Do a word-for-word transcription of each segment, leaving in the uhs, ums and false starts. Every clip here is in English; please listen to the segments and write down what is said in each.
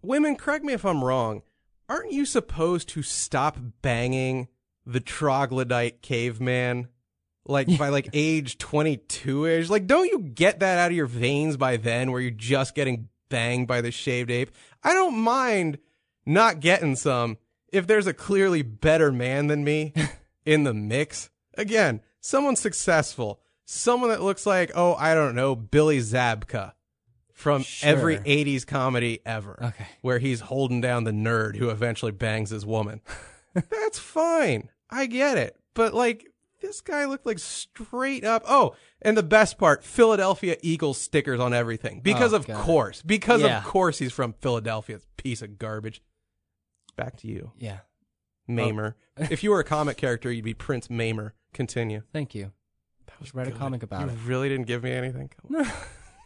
women, correct me if I'm wrong, aren't you supposed to stop banging the troglodyte caveman like by like age twenty-two-ish? Like, don't you get that out of your veins by then where you're just getting banged by the shaved ape? I don't mind not getting some if there's a clearly better man than me in the mix. Again, someone successful, someone that looks like, oh, I don't know, Billy Zabka from Sure. every eighties comedy ever, Okay. where he's holding down the nerd who eventually bangs his woman. That's fine. I get it. But, like, this guy looked like straight up. Oh, and the best part, Philadelphia Eagles stickers on everything. Because Oh, of God. course. Because Yeah. of course he's from Philadelphia. Piece of garbage. Back to you. Yeah. Maimer. If you were a comic character, you'd be Prince Maimer. Continue. Thank you. That was read a good. comic about you it. really didn't give me anything? Come on.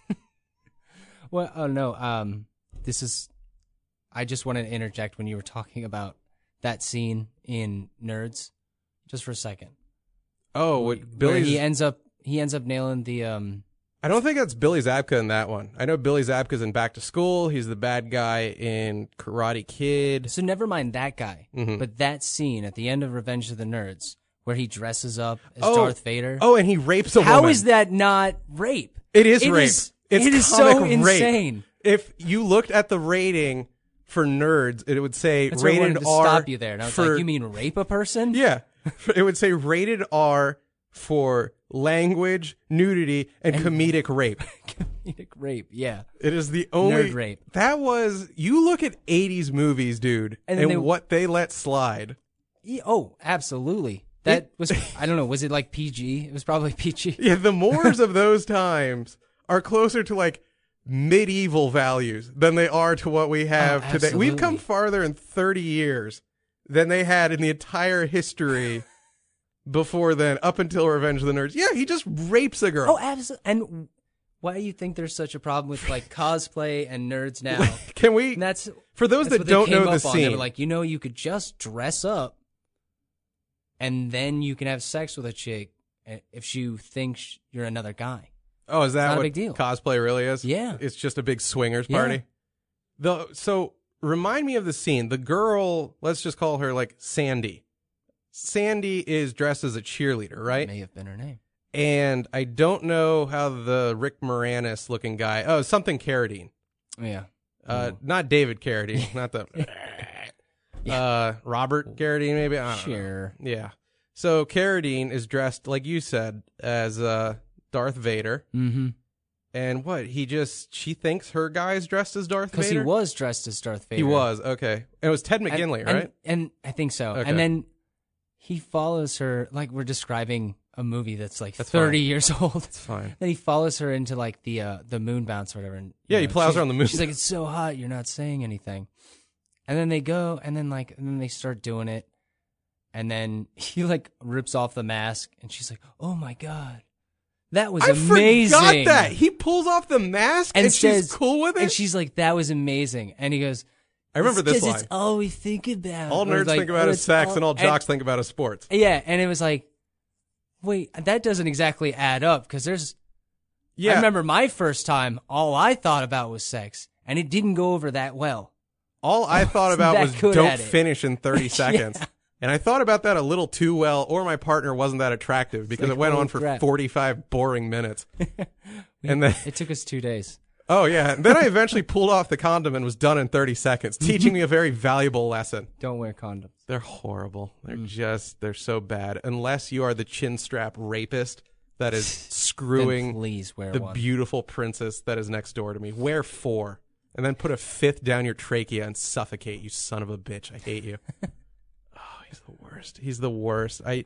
Well, oh no. Um, this is. I just wanted to interject when you were talking about that scene in Nerds, just for a second. Oh, what, Where Billy's... he ends up he ends up nailing the um. I don't think that's Billy Zabka in that one. I know Billy Zabka's in Back to School. He's the bad guy in Karate Kid. So never mind that guy, Mhm. but that scene at the end of Revenge of the Nerds where he dresses up as Oh. Darth Vader. Oh, and he rapes a How woman. is that not rape? It is It rape. is- it's it is so comic rape. insane. If you looked at the rating for Nerds, it would say That's why I rated wanted to R. stop you there. And I was for, like, you mean rape a person? Yeah. It would say rated R for language, nudity, and, And- comedic rape. Comedic rape. Yeah. It is the only Nerd rape. That was you look at eighties movies, dude, And and, then they- what they let slide. Yeah, oh, absolutely. That was, I don't know, was it like P G? It was probably P G. Yeah, the mores of those times are closer to like medieval values than they are to what we have Oh, today. We've come absolutely. farther in thirty years than they had in the entire history before then, up until Revenge of the Nerds. Yeah, he just rapes a girl. Oh, absolutely. And why do you think there's such a problem with like cosplay and nerds now? Can we, And that's for those that's that what they don't came know the up on. They scene, were like, you know, you could just dress up and then you can have sex with a chick if she thinks you're another guy. oh, is that not a what big deal. cosplay really is? Yeah. It's just a big swingers Yeah. party. The, so remind me of the scene. The girl, let's just call her like Sandy. Sandy is dressed as a cheerleader, right? May have been her name. And I don't know how the Rick Moranis looking guy, oh, something Carradine. Yeah. Uh, not David Carradine, not the, uh, Robert Carradine, maybe? I don't know. Sure. Yeah. So Carradine is dressed, like you said, as uh, Darth Vader. Mm-hmm. And what? He just, she thinks her guy's dressed as Darth Because Vader? he was dressed as Darth Vader. He was, okay. It was Ted And- McGinley, and, right? And I think so. Okay. And then he follows her, like we're describing a movie that's like That's thirty fine. years old. It's fine. Then he follows her into like the uh, the moon bounce or whatever. And, you Yeah, he know, plows she's- her on the moon She's like, it's so hot, you're not saying anything. And then they go, and then like, and then they start doing it, and then he like rips off the mask, and she's like, oh my god, that was I amazing. forgot that. He pulls off the mask and, And says, she's cool with it? And she's like, that was amazing. And he goes, I remember "It's this 'cause line. It's all we think about. All Or nerds like, think about or is it's sex, all- and all jocks think about is sports. Yeah, and it was like, wait, that doesn't exactly add up because there's. Yeah. I remember my first time. All I thought about was sex, and it didn't go over that well. All I thought about that was good don't at it. finish in thirty seconds. And I thought about that a little too well, or my partner wasn't that attractive because like, it went holy on for crap. forty-five boring minutes. And then, It took us two days. oh yeah, and then I eventually pulled off the condom and was done in thirty seconds, teaching me a very valuable lesson. Don't wear condoms. They're horrible. They're Mm. just, they're so bad. Unless you are the chin strap rapist that is Then screwing please wear the one. beautiful princess that is next door to me. Wear four. And then put a fifth down your trachea and suffocate, you son of a bitch. I hate you. Oh, he's the worst. He's the worst. I